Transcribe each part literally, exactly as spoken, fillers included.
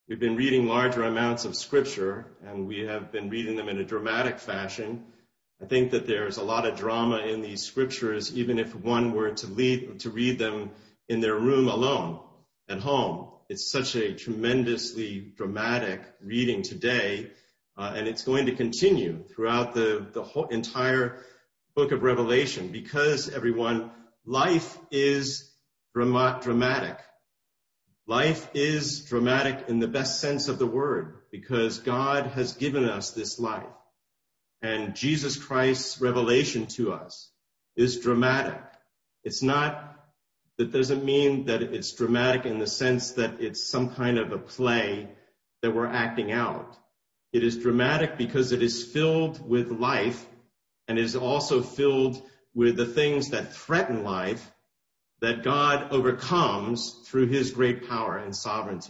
We've been reading larger amounts of Scripture, and we have been reading them in a dramatic fashion. I think that there's a lot of drama in these Scriptures, even if one were to, lead, to read them in their room alone, at home. It's such a tremendously dramatic reading today, uh, and it's going to continue throughout the, the whole entire book of Revelation, because, everyone, life is drama- dramatic. Life is dramatic in the best sense of the word, because God has given us this life. And Jesus Christ's revelation to us is dramatic. It's not, that doesn't mean that it's dramatic in the sense that it's some kind of a play that we're acting out. It is dramatic because it is filled with life, and is also filled with the things that threaten life, that God overcomes through his great power and sovereignty.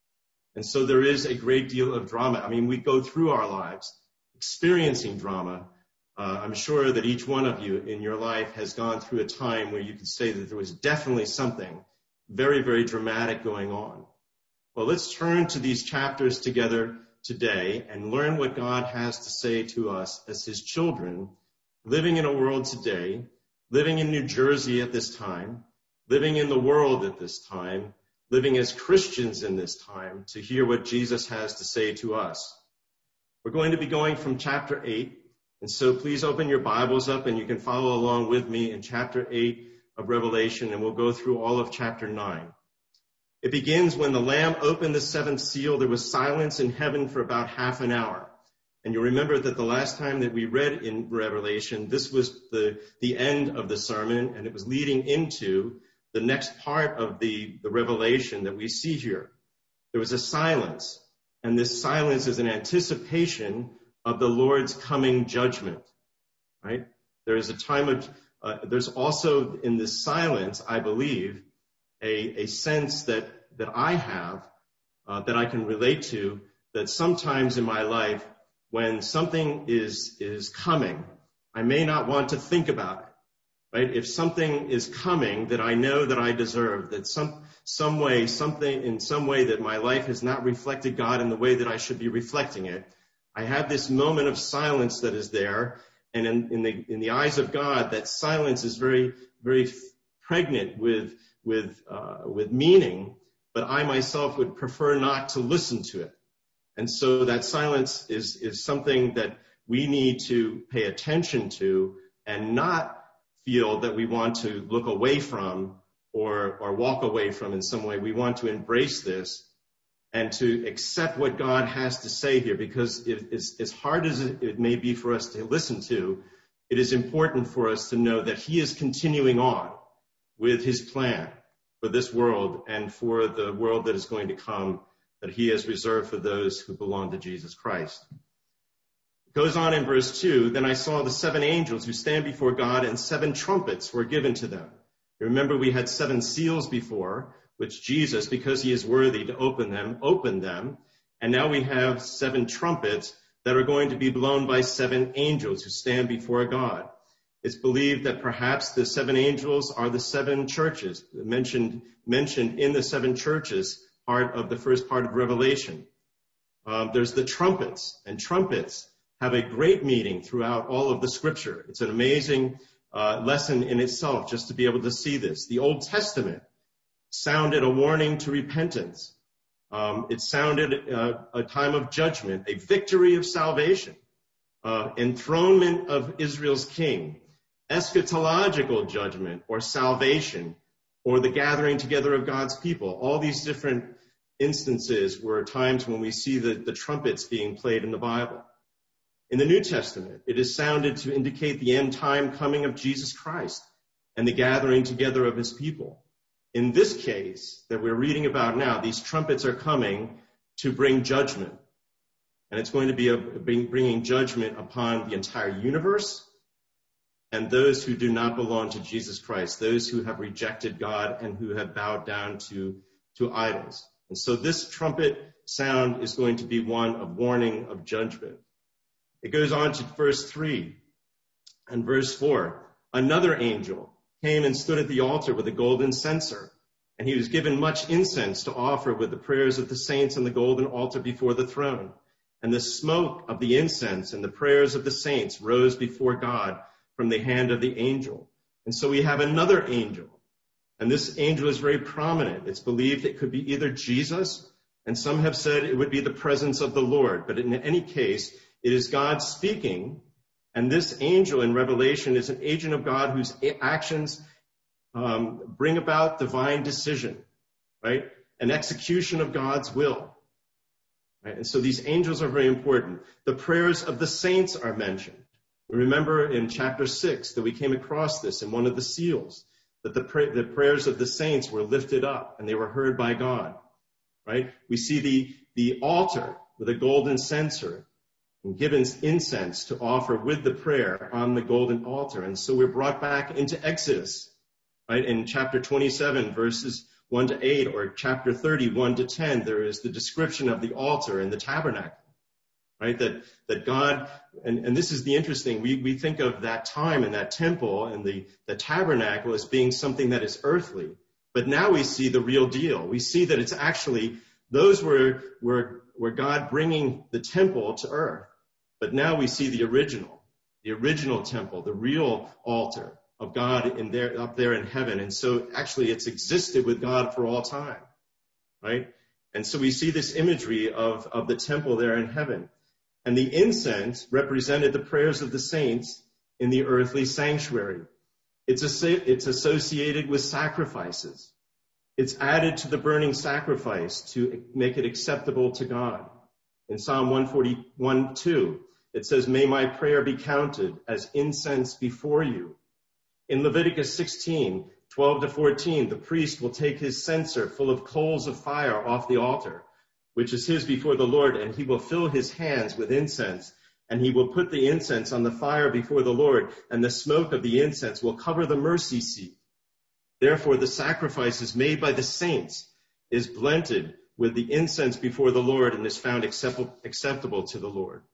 And so there is a great deal of drama. I mean, we go through our lives experiencing drama. Uh, I'm sure that each one of you in your life has gone through a time where you could say that there was definitely something very, very dramatic going on. Well, let's turn to these chapters together today and learn what God has to say to us as his children, living in a world today, living in New Jersey at this time, living in the world at this time, living as Christians in this time, to hear what Jesus has to say to us. We're going to be going from chapter eight, and so please open your Bibles up and you can follow along with me in chapter eight of Revelation, and we'll go through all of chapter nine. It begins when the Lamb opened the seventh seal. There was silence in heaven for about half an hour. And you remember that the last time that we read in Revelation, this was the, the end of the sermon, and it was leading into the next part of the, the revelation that we see here. There was a silence, and this silence is an anticipation of the Lord's coming judgment, right? There is a time of, uh, there's also in this silence, I believe, a, a sense that, that I have, uh, that I can relate to, that sometimes in my life, when something is, is coming, I may not want to think about it. Right? If something is coming that I know that I deserve, that some, some way, something in some way that my life has not reflected God in the way that I should be reflecting it, I have this moment of silence that is there. And in, in the, in the eyes of God, that silence is very, very pregnant with, with, uh, with meaning, but I myself would prefer not to listen to it. And so that silence is, is something that we need to pay attention to and not feel that we want to look away from or, or walk away from in some way. We want to embrace this and to accept what God has to say here, because it, it's, as hard as it may be for us to listen to, it is important for us to know that he is continuing on with his plan for this world and for the world that is going to come, that he has reserved for those who belong to Jesus Christ. It goes on in verse two, then I saw the seven angels who stand before God, and seven trumpets were given to them. You remember we had seven seals before, which Jesus, because he is worthy to open them, opened them. And now we have seven trumpets that are going to be blown by seven angels who stand before God. It's believed that perhaps the seven angels are the seven churches mentioned, mentioned in the seven churches part of the first part of Revelation. Um, there's the trumpets, and trumpets have a great meaning throughout all of the Scripture. It's an amazing uh, lesson in itself just to be able to see this. The Old Testament sounded a warning to repentance. Um, it sounded uh, a time of judgment, a victory of salvation, uh, enthronement of Israel's king, eschatological judgment or salvation, or the gathering together of God's people. All these different instances were times when we see the, the trumpets being played in the Bible. In the New Testament, it is sounded to indicate the end time coming of Jesus Christ and the gathering together of his people. In this case that we're reading about now, these trumpets are coming to bring judgment. And it's going to be a, bringing judgment upon the entire universe and those who do not belong to Jesus Christ, those who have rejected God and who have bowed down to, to idols. And so this trumpet sound is going to be one of warning, of judgment. It goes on to verse three and verse four. Another angel came and stood at the altar with a golden censer, And he was given much incense to offer with the prayers of the saints on the golden altar before the throne. And the smoke of the incense and the prayers of the saints rose before God from the hand of the angel. And so we have another angel. And this angel is very prominent. It's believed it could be either Jesus, and some have said it would be the presence of the Lord. But in any case, it is God speaking. And this angel in Revelation is an agent of God whose actions um, bring about divine decision, right? An execution of God's will. Right? And so these angels are very important. The prayers of the saints are mentioned. Remember in chapter six that we came across this in one of the seals, that the, pray- the prayers of the saints were lifted up and they were heard by God, right? We see the, the altar with a golden censer and given incense to offer with the prayer on the golden altar. And so we're brought back into Exodus, right? In chapter twenty-seven, verses one to eight, or chapter thirty, one to ten, there is the description of the altar and the tabernacle, right? That, that God, and, and this is the interesting, we, we think of that time and that temple and the, the tabernacle as being something that is earthly. But now we see the real deal. We see that it's actually, those were, were, were God bringing the temple to earth. But now we see the original, the original temple, the real altar of God in there, up there in heaven. And so actually it's existed with God for all time, right? And so we see this imagery of, of the temple there in heaven. And the incense represented the prayers of the saints in the earthly sanctuary. It's, a, it's associated with sacrifices. It's added to the burning sacrifice to make it acceptable to God. In Psalm one forty-one, two, it says, "May my prayer be counted as incense before you." In Leviticus sixteen, twelve to fourteen, the priest will take his censer full of coals of fire off the altar, which is his before the Lord, and he will fill his hands with incense, and he will put the incense on the fire before the Lord, and the smoke of the incense will cover the mercy seat. Therefore, the sacrifices made by the saints is blended with the incense before the Lord and is found acceptable to the Lord.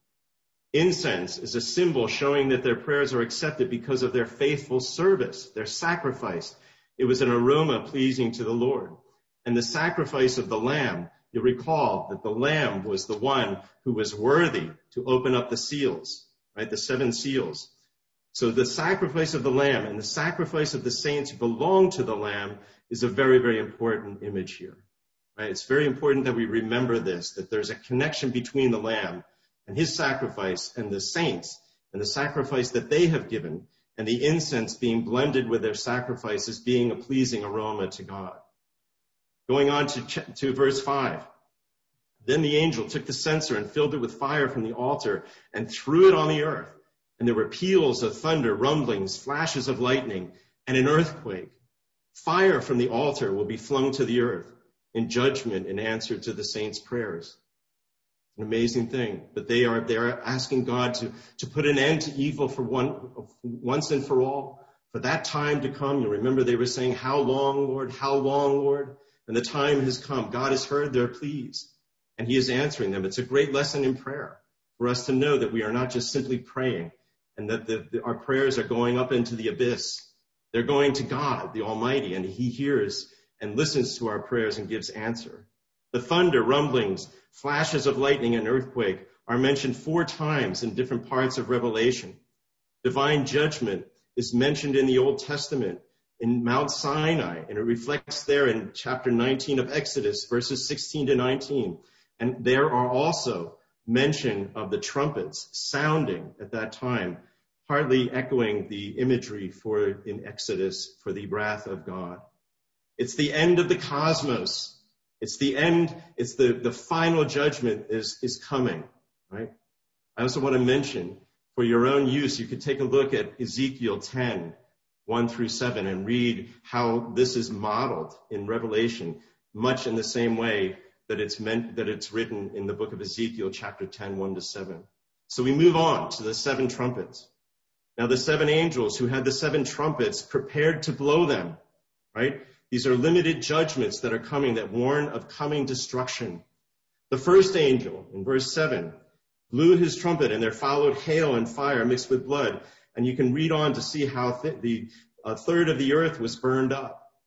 Incense is a symbol showing that their prayers are accepted because of their faithful service, their sacrifice. It was an aroma pleasing to the Lord. And the sacrifice of the lamb, you recall that the lamb was the one who was worthy to open up the seals, right? The seven seals. So the sacrifice of the lamb and the sacrifice of the saints who belong to the lamb is a very, very important image here, right? It's very important that we remember this, that there's a connection between the lamb and his sacrifice and the saints and the sacrifice that they have given, and the incense being blended with their sacrifices being a pleasing aroma to God. Going on to, ch- to verse five. Then the angel took the censer and filled it with fire from the altar and threw it on the earth. And there were peals of thunder, rumblings, flashes of lightning, and an earthquake. Fire from the altar will be flung to the earth in judgment in answer to the saints' prayers. An amazing thing. But they are, they are asking God to, to put an end to evil for one, once and for all. For that time to come. You remember they were saying, "How long, Lord? How long, Lord?" And the time has come. God has heard their pleas, and he is answering them. It's a great lesson in prayer for us to know that we are not just simply praying and that the, the, our prayers are going up into the abyss. They're going to God, the Almighty, and he hears and listens to our prayers and gives answer. The thunder, rumblings, flashes of lightning, and earthquake are mentioned four times in different parts of Revelation. Divine judgment is mentioned in the Old Testament in Mount Sinai, and it reflects there in chapter nineteen of Exodus, verses sixteen to nineteen. And there are also mention of the trumpets sounding at that time, partly echoing the imagery for in Exodus for the wrath of God. It's the end of the cosmos. It's the end, it's the, the final judgment is, is coming, right? I also want to mention, for your own use, you could take a look at Ezekiel ten, one through seven, and read how this is modeled in Revelation, much in the same way that it's meant, that it's written in the book of Ezekiel, chapter ten, one to seven. So we move on to the seven trumpets. Now the seven angels who had the seven trumpets prepared to blow them, right? These are limited judgments that are coming that warn of coming destruction. The first angel, in verse seven, blew his trumpet, and there followed hail and fire mixed with blood. And you can read on to see how th- the a third of the earth was burned up.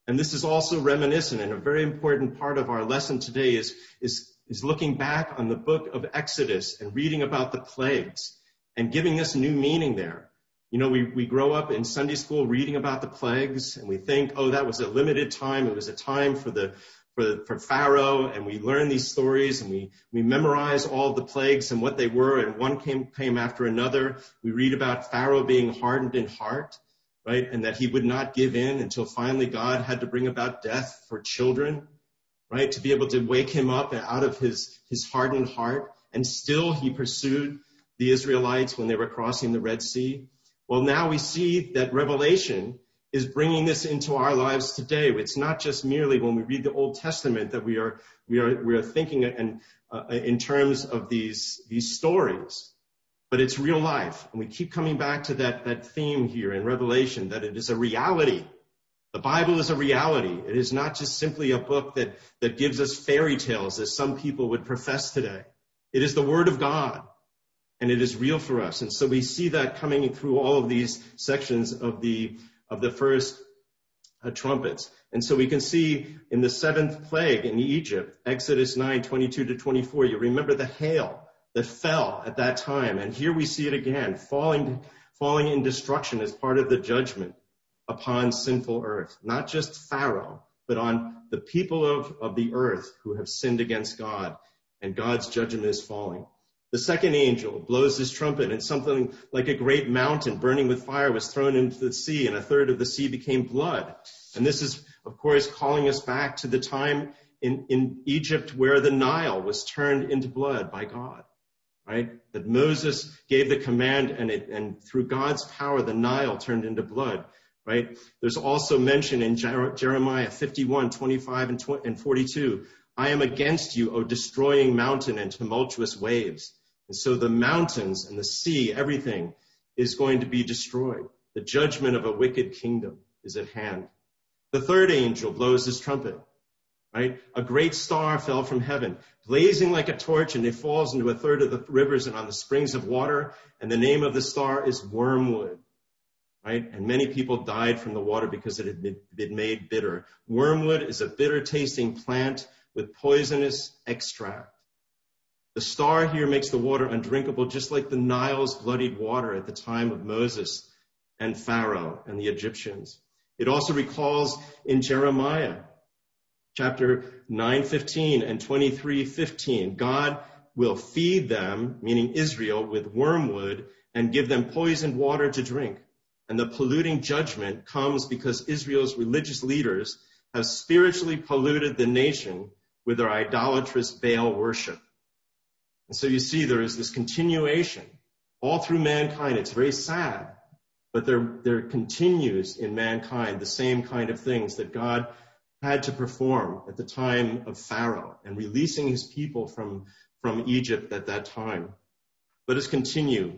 And this is also reminiscent, and a very important part of our lesson today is, is, is looking back on the book of Exodus and reading about the plagues and giving us new meaning there. You know, we, we grow up in Sunday school reading about the plagues, and we think, oh, that was a limited time. It was a time for the for, for Pharaoh, and we learn these stories, and we, we memorize all the plagues and what they were, and one came, came after another. We read about Pharaoh being hardened in heart, right, and that he would not give in until finally God had to bring about death for children, right, to be able to wake him up out of his, his hardened heart. And still he pursued the Israelites when they were crossing the Red Sea. Well, now we see that Revelation is bringing this into our lives today. It's not just merely when we read the Old Testament that we are we are we are thinking in, uh, in terms of these these stories, but it's real life, and we keep coming back to that that theme here in Revelation, that it is a reality. The Bible is a reality. It is not just simply a book that that gives us fairy tales, as some people would profess today. It is the Word of God. And it is real for us. And so we see that coming through all of these sections of the of the first uh, trumpets. And so we can see in the seventh plague in Egypt, Exodus nine, twenty-two to twenty-four, you remember the hail that fell at that time. And here we see it again, falling, falling in destruction as part of the judgment upon sinful earth. Not just Pharaoh, but on the people of, of the earth who have sinned against God. And God's judgment is falling. The second angel blows his trumpet, and something like a great mountain burning with fire was thrown into the sea, and a third of the sea became blood. And this is, of course, calling us back to the time in, in Egypt where the Nile was turned into blood by God, right? That Moses gave the command, and, it, and through God's power, the Nile turned into blood, right? There's also mention in Jer- Jeremiah fifty-one, twenty-five and, tw- and forty-two, I am against you, O destroying mountain and tumultuous waves. And so the mountains and the sea, everything is going to be destroyed. The judgment of a wicked kingdom is at hand. The third angel blows his trumpet, right? A great star fell from heaven, blazing like a torch, and it falls into a third of the rivers and on the springs of water. And the name of the star is Wormwood, right? And many people died from the water because it had been made bitter. Wormwood is a bitter tasting plant with poisonous extract. The star here makes the water undrinkable, just like the Nile's bloodied water at the time of Moses and Pharaoh and the Egyptians. It also recalls in Jeremiah chapter nine fifteen and twenty-three fifteen, God will feed them, meaning Israel, with wormwood and give them poisoned water to drink. And the polluting judgment comes because Israel's religious leaders have spiritually polluted the nation with their idolatrous Baal worship. And so you see there is this continuation all through mankind. It's very sad, but there, there continues in mankind the same kind of things that God had to perform at the time of Pharaoh and releasing his people from, from Egypt at that time. Let us continue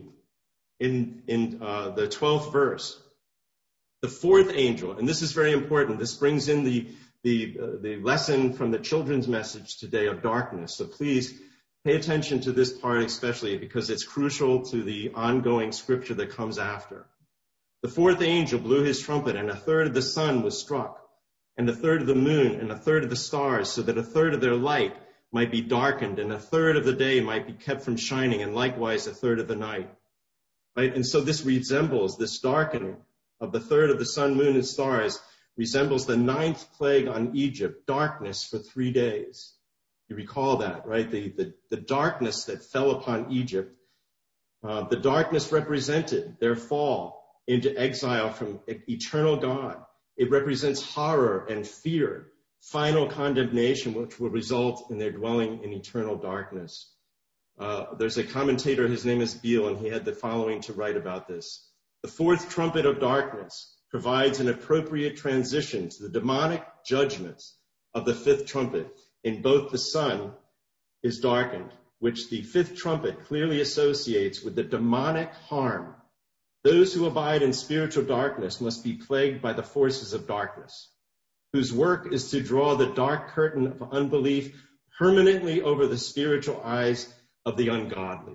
in, in uh, the twelfth verse. The fourth angel, and this is very important. This brings in the, the, uh, the lesson from the children's message today of darkness. So please pay attention to this part especially because it's crucial to the ongoing scripture that comes after. The fourth angel blew his trumpet, and a third of the sun was struck, and a third of the moon, and a third of the stars, so that a third of their light might be darkened, and a third of the day might be kept from shining, and likewise a third of the night. Right? And so this resembles, this darkening of the third of the sun, moon, and stars resembles the ninth plague on Egypt, darkness for three days. You recall that, right? The, the, the darkness that fell upon Egypt, uh, the darkness represented their fall into exile from eternal God. It represents horror and fear, final condemnation, which will result in their dwelling in eternal darkness. Uh, there's a commentator, his name is Beale, and he had the following to write about this. The fourth trumpet of darkness provides an appropriate transition to the demonic judgments of the fifth trumpet. In both the sun is darkened, which the fifth trumpet clearly associates with the demonic harm. Those who abide in spiritual darkness must be plagued by the forces of darkness, whose work is to draw the dark curtain of unbelief permanently over the spiritual eyes of the ungodly.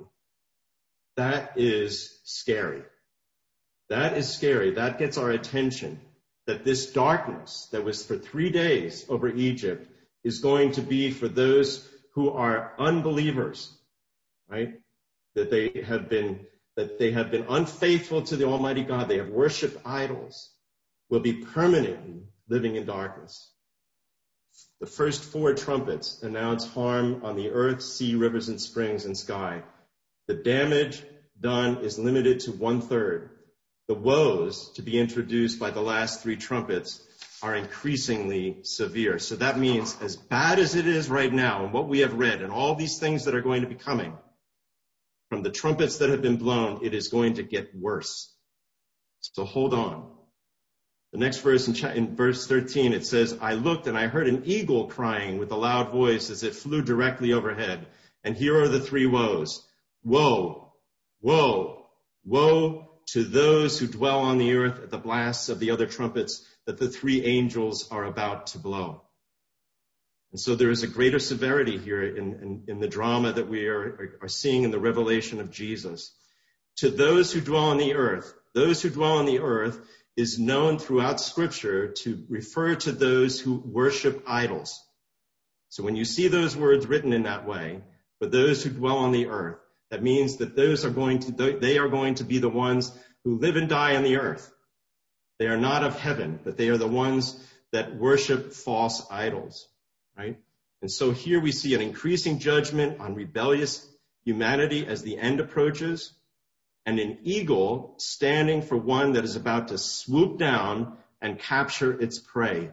That is scary. That is scary. That gets our attention. that this darkness that was for three days over Egypt is going to be for those who are unbelievers, right? That they have been, that they have been unfaithful to the Almighty God. They have worshiped idols, will be permanently living in darkness. The first four trumpets announce harm on the earth, sea, rivers, and springs, and sky. The damage done is limited to one-third. The woes to be introduced by the last three trumpets are increasingly severe. So that means as bad as it is right now and what we have read and all these things that are going to be coming from the trumpets that have been blown, it is going to get worse. So hold on. The next verse in, in verse thirteen, it says, I looked and I heard an eagle crying with a loud voice as it flew directly overhead. And here are the three woes. Woe, woe, woe to those who dwell on the earth at the blasts of the other trumpets that the three angels are about to blow. And so there is a greater severity here in, in, in the drama that we are, are seeing in the revelation of Jesus. To those who dwell on the earth, those who dwell on the earth is known throughout Scripture to refer to those who worship idols. So when you see those words written in that way, for those who dwell on the earth, that means that those are going to, they are going to be the ones who live and die on the earth. They are not of heaven, but they are the ones that worship false idols, right? And so here we see an increasing judgment on rebellious humanity as the end approaches, and an eagle standing for one that is about to swoop down and capture its prey.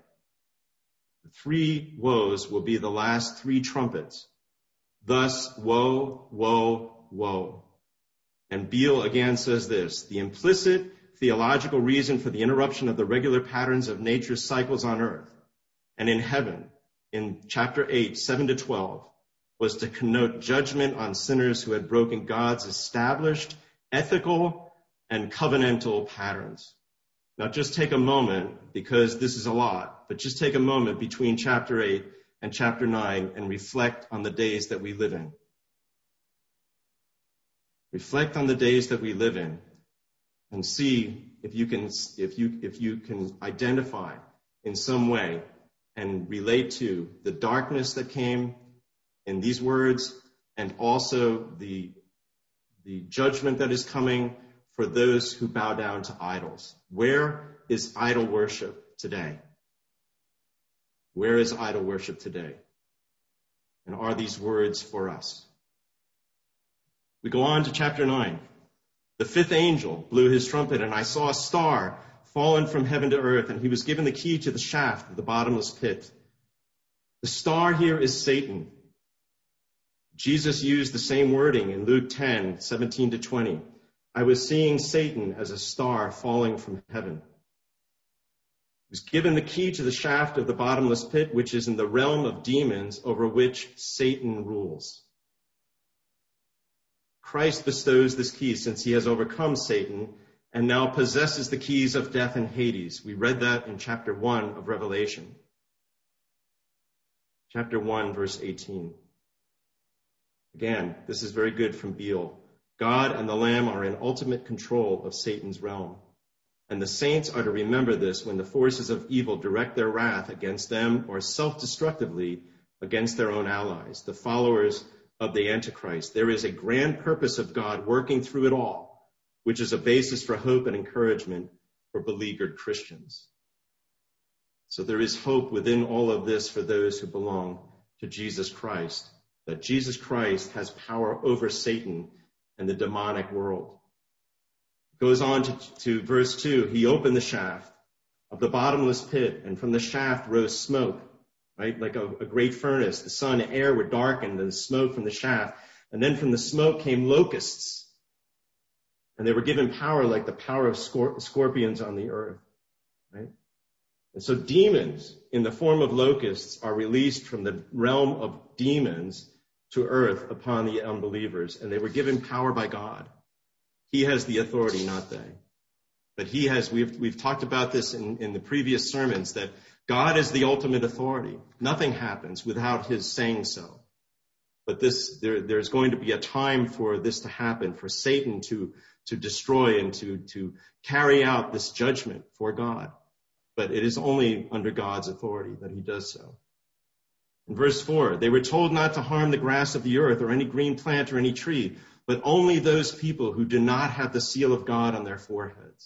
The three woes will be the last three trumpets. Thus, woe, woe, woe. And Beale again says this, the implicit theological reason for the interruption of the regular patterns of nature's cycles on earth and in heaven, in chapter eight, seven to twelve, was to connote judgment on sinners who had broken God's established ethical and covenantal patterns. Now just take a moment, because this is a lot, but just take a moment between chapter eight and chapter nine and reflect on the days that we live in. Reflect on the days that we live in and see if you can, if you, if you can identify in some way and relate to the darkness that came in these words and also the the judgment that is coming for those who bow down to idols. Where is idol worship today? Where is idol worship today? And are these words for us? We go on to chapter nine. The fifth angel blew his trumpet, and I saw a star fallen from heaven to earth, and he was given the key to the shaft of the bottomless pit. The star here is Satan. Jesus used the same wording in Luke ten, seventeen to twenty. I was seeing Satan as a star falling from heaven. He was given the key to the shaft of the bottomless pit, which is in the realm of demons over which Satan rules. Christ bestows this key since he has overcome Satan and now possesses the keys of death and Hades. We read that in chapter one of Revelation. Chapter one, verse eighteen. Again, this is very good from Beale. God and the Lamb are in ultimate control of Satan's realm. And the saints are to remember this when the forces of evil direct their wrath against them or self-destructively against their own allies, the followers of the Antichrist. There is a grand purpose of God working through it all, which is a basis for hope and encouragement for beleaguered Christians. So there is hope within all of this for those who belong to Jesus Christ, that Jesus Christ has power over Satan and the demonic world. It goes on to, to verse two. He opened the shaft of the bottomless pit, and from the shaft rose smoke, right? Like a, a great furnace. The sun and air were darkened, and the smoke from the shaft. And then from the smoke came locusts, and they were given power like the power of scor- scorpions on the earth, right? And so demons in the form of locusts are released from the realm of demons to earth upon the unbelievers, and they were given power by God. He has the authority, not they. But he has, we've, we've talked about this in, in the previous sermons, that God is the ultimate authority. Nothing happens without his saying so. But this, there, there's going to be a time for this to happen, for Satan to, to destroy and to, to carry out this judgment for God. but it is only under God's authority that he does so. In verse four, they were told not to harm the grass of the earth or any green plant or any tree, but only those people who do not have the seal of God on their foreheads.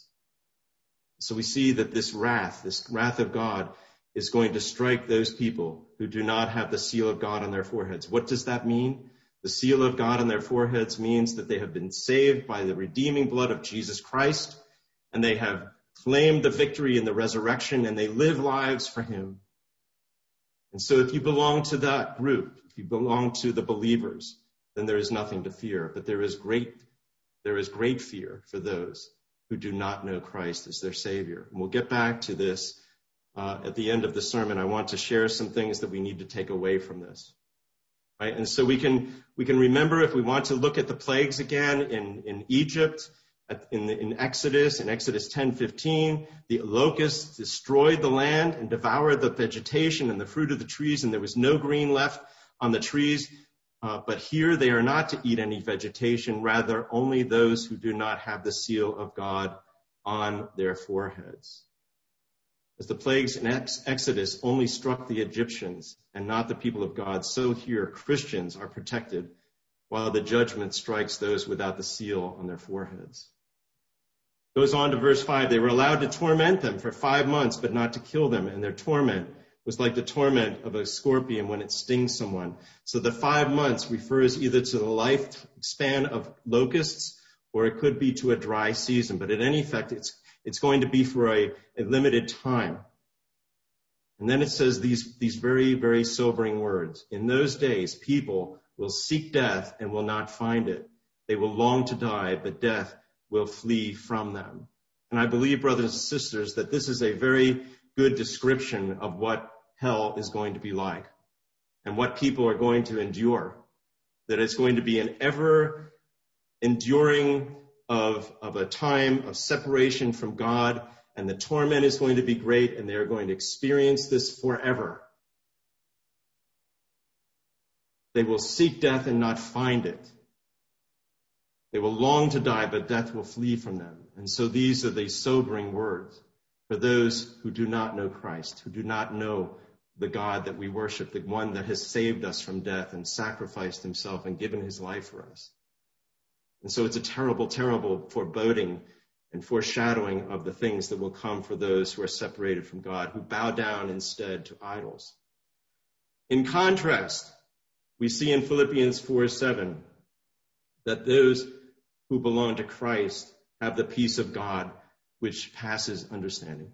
So we see that this wrath, this wrath of God, is going to strike those people who do not have the seal of God on their foreheads. What does that mean? The seal of God on their foreheads means that they have been saved by the redeeming blood of Jesus Christ, and they have claimed the victory in the resurrection, and they live lives for him. And so if you belong to that group, if you belong to the believers, then there is nothing to fear. But there is great, there is great fear for those who do not know Christ as their Savior. And we'll get back to this uh, at the end of the sermon. I want to share some things that we need to take away from this. Right? And so we can we can remember, if we want to look at the plagues again in, in Egypt, at, in, the, in Exodus, in Exodus ten fifteen, the locusts destroyed the land and devoured the vegetation and the fruit of the trees, and there was no green left on the trees. Uh, but here they are not to eat any vegetation, rather only those who do not have the seal of God on their foreheads. As the plagues in Ex- Exodus only struck the Egyptians and not the people of God, so here Christians are protected while the judgment strikes those without the seal on their foreheads. Goes on to verse five, they were allowed to torment them for five months, but not to kill them, and their torment was like the torment of a scorpion when it stings someone. So the five months refers either to the lifespan of locusts, or it could be to a dry season. But in any effect, it's it's going to be for a, a limited time. And then it says these, these very, very sobering words. In those days, people will seek death and will not find it. They will long to die, but death will flee from them. And I believe, brothers and sisters, that this is a very good description of what hell is going to be like and what people are going to endure. That it's going to be an ever enduring of, of a time of separation from God, and the torment is going to be great, and they are going to experience this forever. They will seek death and not find it. They will long to die, but death will flee from them. And so these are the sobering words for those who do not know Christ, who do not know the God that we worship, the one that has saved us from death and sacrificed himself and given his life for us. And so it's a terrible, terrible foreboding and foreshadowing of the things that will come for those who are separated from God, who bow down instead to idols. In contrast, we see in Philippians four seven that those who belong to Christ have the peace of God, which passes understanding.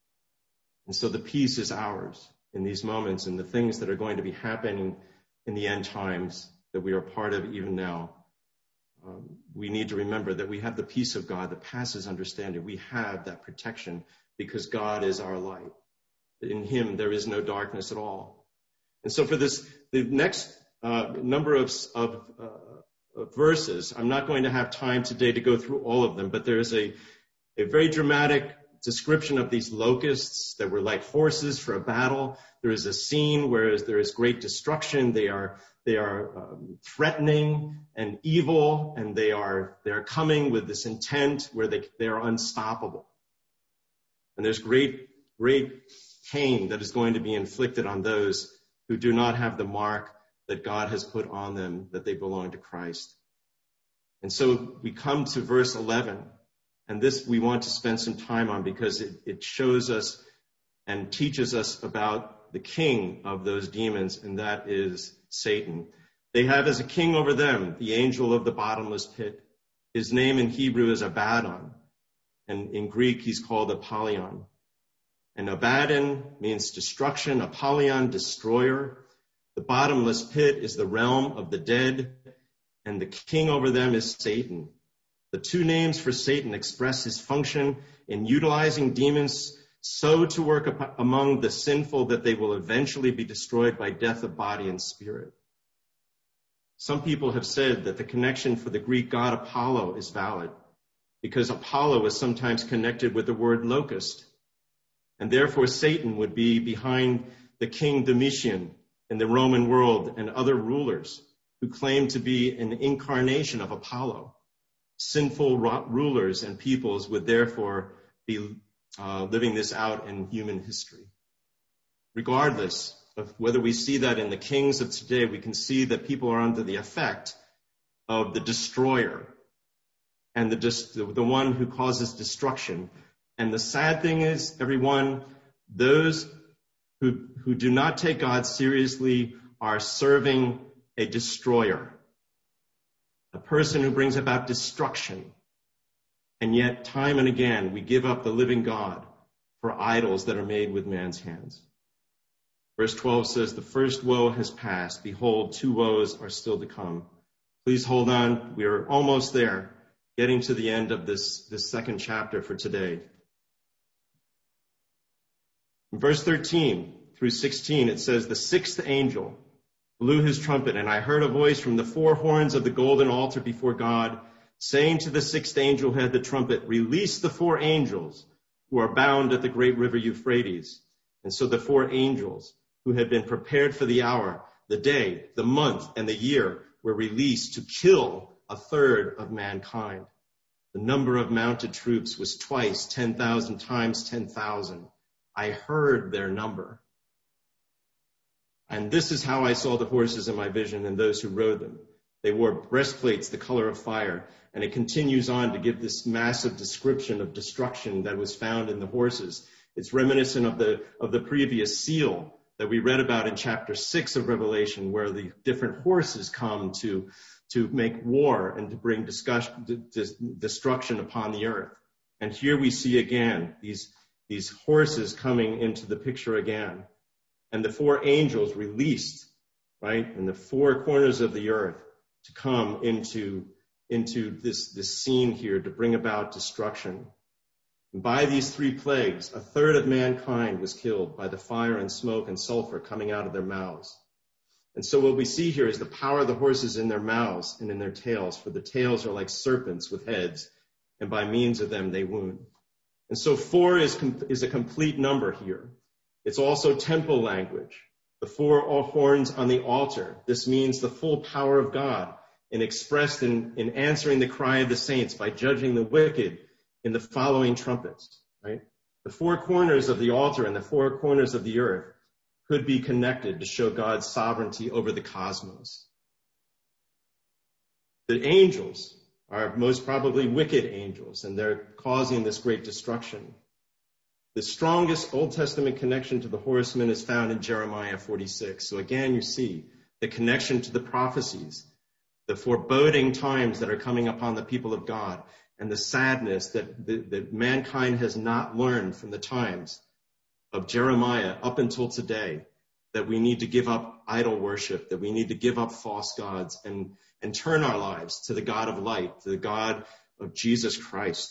And so the peace is ours in these moments, and the things that are going to be happening in the end times that we are part of even now. Um, we need to remember that we have the peace of God that passes understanding. We have that protection because God is our light. In him, there is no darkness at all. And so for this, the next uh, number of, of, uh, of verses, I'm not going to have time today to go through all of them, but there is a, a very dramatic description of these locusts that were like horses for a battle. There is a scene where there is great destruction. They are They are um, threatening and evil, and they are they are coming with this intent where they they are unstoppable. And there's great great pain that is going to be inflicted on those who do not have the mark that God has put on them, that they belong to Christ. And so we come to verse eleven, and this we want to spend some time on because it, it shows us and teaches us about the king of those demons, and that is Satan. They have as a king over them the angel of the bottomless pit. His name in Hebrew is Abaddon, and in Greek he's called Apollyon. And Abaddon means destruction, Apollyon, destroyer. The bottomless pit is the realm of the dead, and the king over them is Satan. The two names for Satan express his function in utilizing demons so to work among the sinful that they will eventually be destroyed by death of body and spirit. Some people have said that the connection for the Greek god Apollo is valid because Apollo is sometimes connected with the word locust, and therefore Satan would be behind the king Domitian in the Roman world and other rulers who claim to be an incarnation of Apollo. Sinful rulers and peoples would therefore be uh, living this out in human history. Regardless of whether we see that in the kings of today, we can see that people are under the effect of the destroyer and the, dis- the one who causes destruction. And the sad thing is, everyone, those who, who do not take God seriously are serving a destroyer, a person who brings about destruction. And yet, time and again, we give up the living God for idols that are made with man's hands. Verse twelve says, the first woe has passed. Behold, two woes are still to come. Please hold on. We are almost there, getting to the end of this, this second chapter for today. In verse thirteen through sixteen, it says, the sixth angel blew his trumpet, and I heard a voice from the four horns of the golden altar before God, saying to the sixth angel who had the trumpet, release the four angels who are bound at the great river Euphrates. And so the four angels who had been prepared for the hour, the day, the month, and the year were released to kill a third of mankind. The number of mounted troops was twice ten thousand times ten thousand. I heard their number. And this is how I saw the horses in my vision and those who rode them. They wore breastplates the color of fire. And it continues on to give this massive description of destruction that was found in the horses. It's reminiscent of the, of the previous seal that we read about in chapter six of Revelation, where the different horses come to, to make war and to bring discussion, destruction upon the earth. And here we see again these, these horses coming into the picture again. And the four angels released, right, in the four corners of the earth to come into, into this, this scene here to bring about destruction. And by these three plagues, a third of mankind was killed by the fire and smoke and sulfur coming out of their mouths. And so what we see here is the power of the horses in their mouths and in their tails, for the tails are like serpents with heads, and by means of them they wound. And so four is, is a complete number here. It's also temple language. The four horns on the altar. This means the full power of God, and expressed in, in answering the cry of the saints by judging the wicked in the following trumpets, right? The four corners of the altar and the four corners of the earth could be connected to show God's sovereignty over the cosmos. The angels are most probably wicked angels, and they're causing this great destruction. The strongest Old Testament connection to the horsemen is found in Jeremiah forty-six. So again, you see the connection to the prophecies, the foreboding times that are coming upon the people of God, and the sadness that, that, that mankind has not learned from the times of Jeremiah up until today, that we need to give up idol worship, that we need to give up false gods and, and turn our lives to the God of light, to the God of Jesus Christ.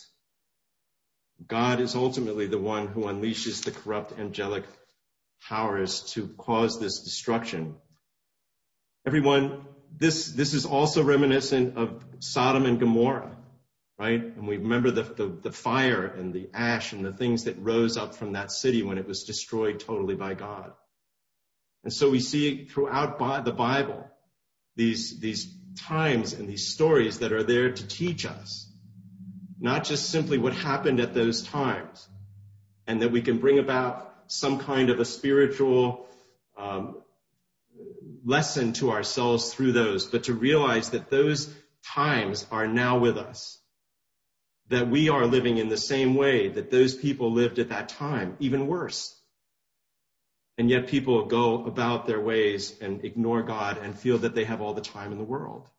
God is ultimately the one who unleashes the corrupt angelic powers to cause this destruction. Everyone, this, this is also reminiscent of Sodom and Gomorrah, right? And we remember the, the, the fire and the ash and the things that rose up from that city when it was destroyed totally by God. And so we see throughout the Bible these, these times and these stories that are there to teach us, not just simply what happened at those times, and that we can bring about some kind of a spiritual um, lesson to ourselves through those, but to realize that those times are now with us, that we are living in the same way that those people lived at that time, even worse. And yet people go about their ways and ignore God and feel that they have all the time in the world.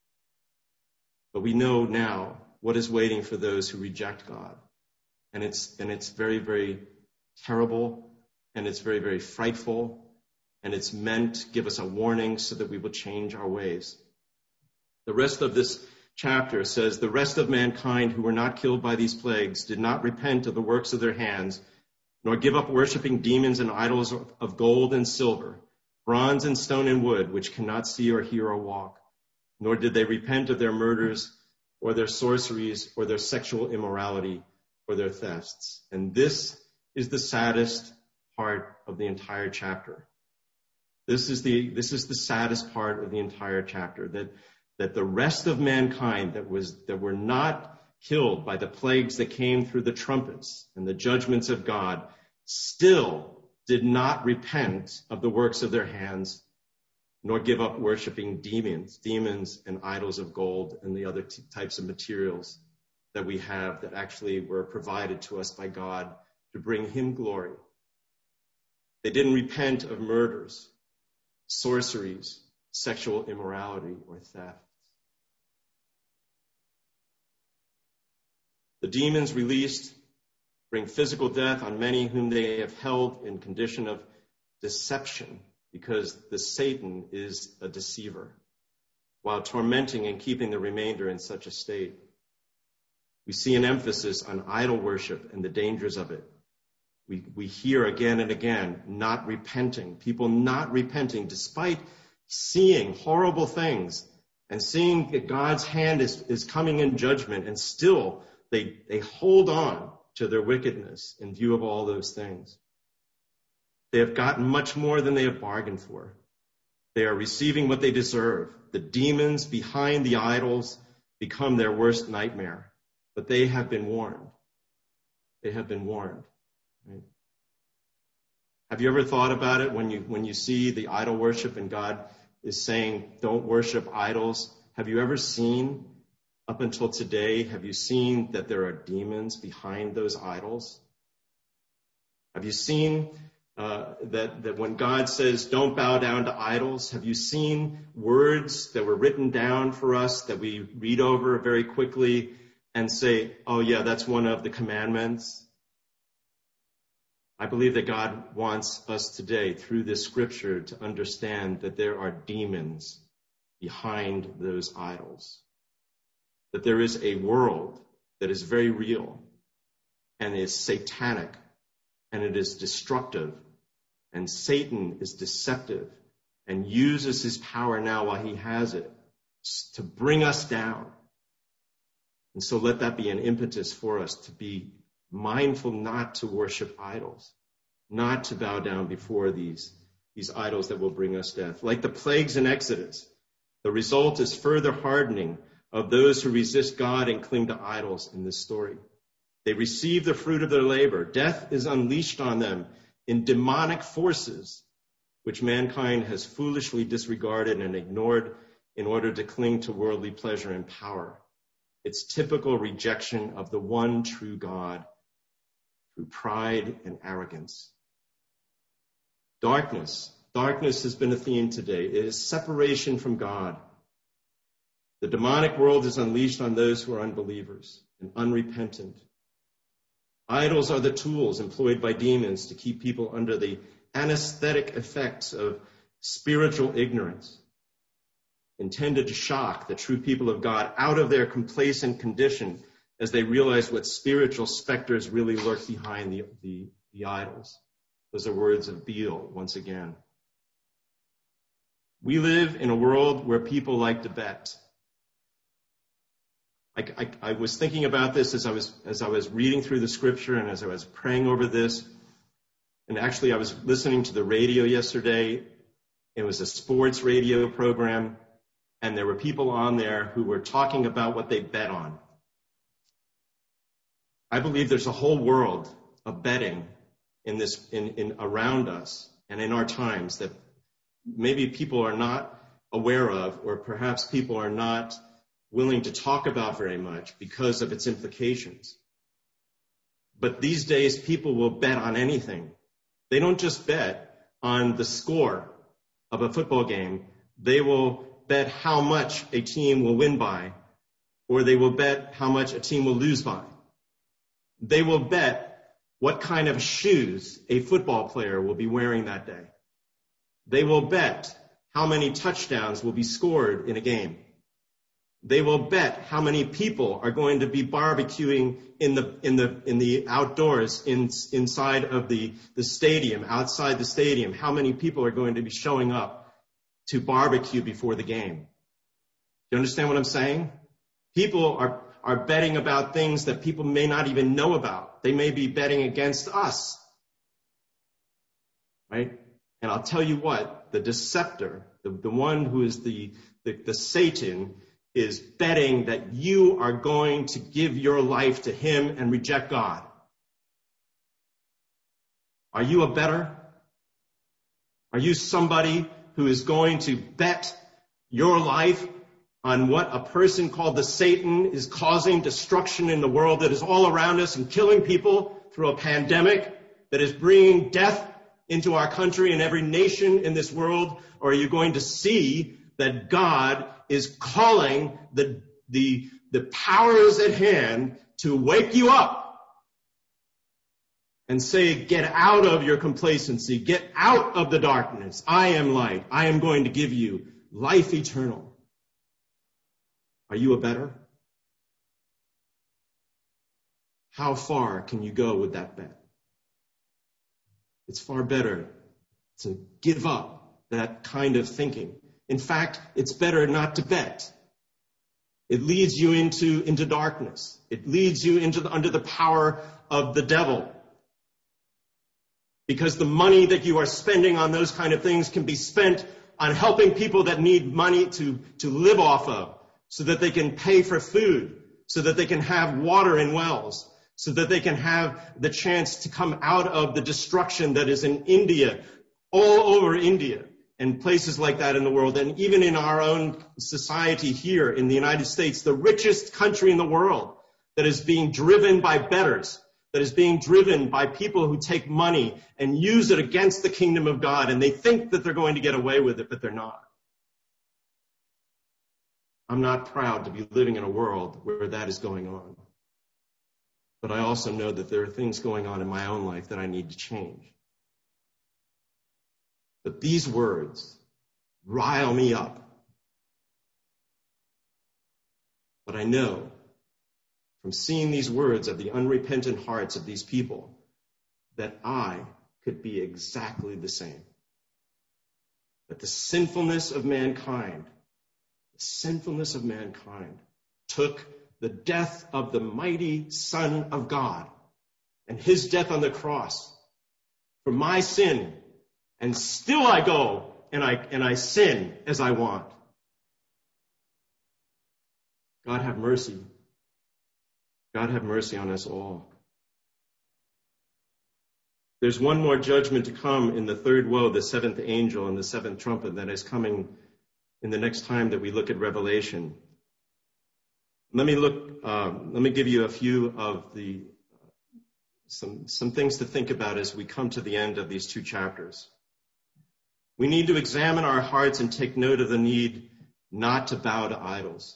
But we know now what is waiting for those who reject God. And it's, and it's very, very terrible, and it's very, very frightful, and it's meant to give us a warning so that we will change our ways. The rest of this chapter says, the rest of mankind who were not killed by these plagues did not repent of the works of their hands, nor give up worshiping demons and idols of gold and silver, bronze and stone and wood, which cannot see or hear or walk. Nor did they repent of their murders or their sorceries or their sexual immorality or their thefts. And this is the saddest part of the entire chapter. This is the, this is the saddest part of the entire chapter, that, that the rest of mankind that was, that were not killed by the plagues that came through the trumpets and the judgments of God, still did not repent of the works of their hands, nor give up worshiping demons, demons and idols of gold and the other t- types of materials that we have that actually were provided to us by God to bring him glory. They didn't repent of murders, sorceries, sexual immorality, or theft. The demons released bring physical death on many whom they have held in condition of deception, because the Satan is a deceiver, while tormenting and keeping the remainder in such a state. We see an emphasis on idol worship and the dangers of it. We, we hear again and again, not repenting, people not repenting despite seeing horrible things and seeing that God's hand is, is coming in judgment, and still they, they hold on to their wickedness in view of all those things. They have gotten much more than they have bargained for. They are receiving what they deserve. The demons behind the idols become their worst nightmare, but they have been warned. They have been warned. Right? Have you ever thought about it when you when you see the idol worship and God is saying, don't worship idols? Have you ever seen, up until today, have you seen that there are demons behind those idols? Have you seen uh, that, that when God says, don't bow down to idols, have you seen words that were written down for us that we read over very quickly and say, oh yeah, that's one of the commandments? I believe that God wants us today, through this scripture, to understand that there are demons behind those idols. That there is a world that is very real and is satanic, and it is destructive, and Satan is deceptive and uses his power now while he has it to bring us down. And so let that be an impetus for us to be mindful not to worship idols, not to bow down before these, these idols that will bring us death. Like the plagues in Exodus, the result is further hardening of those who resist God and cling to idols in this story. They receive the fruit of their labor. Death is unleashed on them in demonic forces, which mankind has foolishly disregarded and ignored in order to cling to worldly pleasure and power. It's typical rejection of the one true God through pride and arrogance. Darkness. Darkness has been a theme today. It is separation from God. The demonic world is unleashed on those who are unbelievers and unrepentant. Idols are the tools employed by demons to keep people under the anesthetic effects of spiritual ignorance, intended to shock the true people of God out of their complacent condition as they realize what spiritual specters really lurk behind the, the, the idols. Those are words of Beale once again. We live in a world where people like to bet. I, I, I was thinking about this as I was as I was reading through the scripture and as I was praying over this. And actually, I was listening to the radio yesterday. It was a sports radio program, and there were people on there who were talking about what they bet on. I believe there's a whole world of betting in this in, in around us and in our times that maybe people are not aware of, or perhaps people are not willing to talk about very much because of its implications. But these days, people will bet on anything. They don't just bet on the score of a football game. They will bet how much a team will win by, or they will bet how much a team will lose by. They will bet what kind of shoes a football player will be wearing that day. They will bet how many touchdowns will be scored in a game. They will bet how many people are going to be barbecuing in the in the in the outdoors, in, inside of the, the stadium, outside the stadium. How many people are going to be showing up to barbecue before the game? Do you understand what I'm saying? People are, are betting about things that people may not even know about. They may be betting against us. Right? And I'll tell you what, the deceptor, the, the one who is the, the, the Satan, is betting that you are going to give your life to him and reject God. Are you a bettor? Are you somebody who is going to bet your life on what a person called the Satan is causing destruction in the world that is all around us and killing people through a pandemic that is bringing death into our country and every nation in this world? Or are you going to see that God is calling the, the, the powers at hand to wake you up and say, get out of your complacency, get out of the darkness. I am light. I am going to give you life eternal. Are you a bettor? How far can you go with that bet? It's far better to give up that kind of thinking. In fact, it's better not to bet. It leads you into, into darkness. It leads you into the, under the power of the devil. Because the money that you are spending on those kind of things can be spent on helping people that need money to, to live off of, so that they can pay for food, so that they can have water in wells, so that they can have the chance to come out of the destruction that is in India, all over India, and places like that in the world, and even in our own society here in the United States, the richest country in the world, that is being driven by bettors, that is being driven by people who take money and use it against the kingdom of God, and they think that they're going to get away with it, but they're not. I'm not proud to be living in a world where that is going on. But I also know that there are things going on in my own life that I need to change. But these words rile me up. But I know from seeing these words of the unrepentant hearts of these people that I could be exactly the same. That the sinfulness of mankind, the sinfulness of mankind took the death of the mighty Son of God and his death on the cross for my sin. And still I go and I, and I sin as I want. God have mercy. God have mercy on us all. There's one more judgment to come in the third woe, the seventh angel and the seventh trumpet that is coming in the next time that we look at Revelation. Let me look. Uh, let me give you a few of the some some things to think about as we come to the end of these two chapters. We need to examine our hearts and take note of the need not to bow to idols.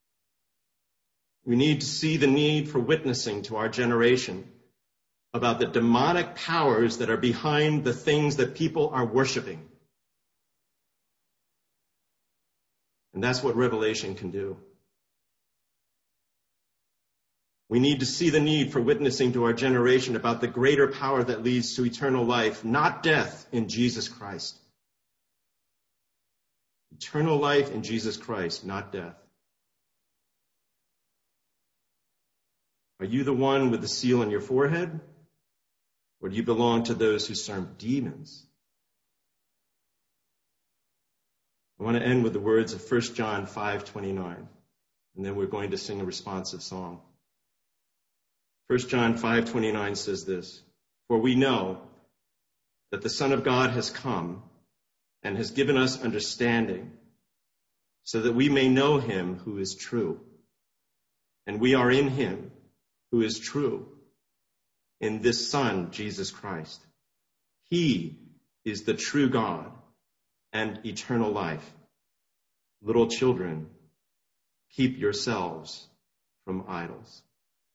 We need to see the need for witnessing to our generation about the demonic powers that are behind the things that people are worshiping. And that's what Revelation can do. We need to see the need for witnessing to our generation about the greater power that leads to eternal life, not death, in Jesus Christ. Eternal life in Jesus Christ, not death. Are you the one with the seal on your forehead? Or do you belong to those who serve demons? I want to end with the words of First John five twenty-nine, and then we're going to sing a responsive song. First John five twenty-nine says this, "For we know that the Son of God has come and has given us understanding, so that we may know him who is true. And we are in him who is true, in this Son, Jesus Christ. He is the true God and eternal life. Little children, keep yourselves from idols."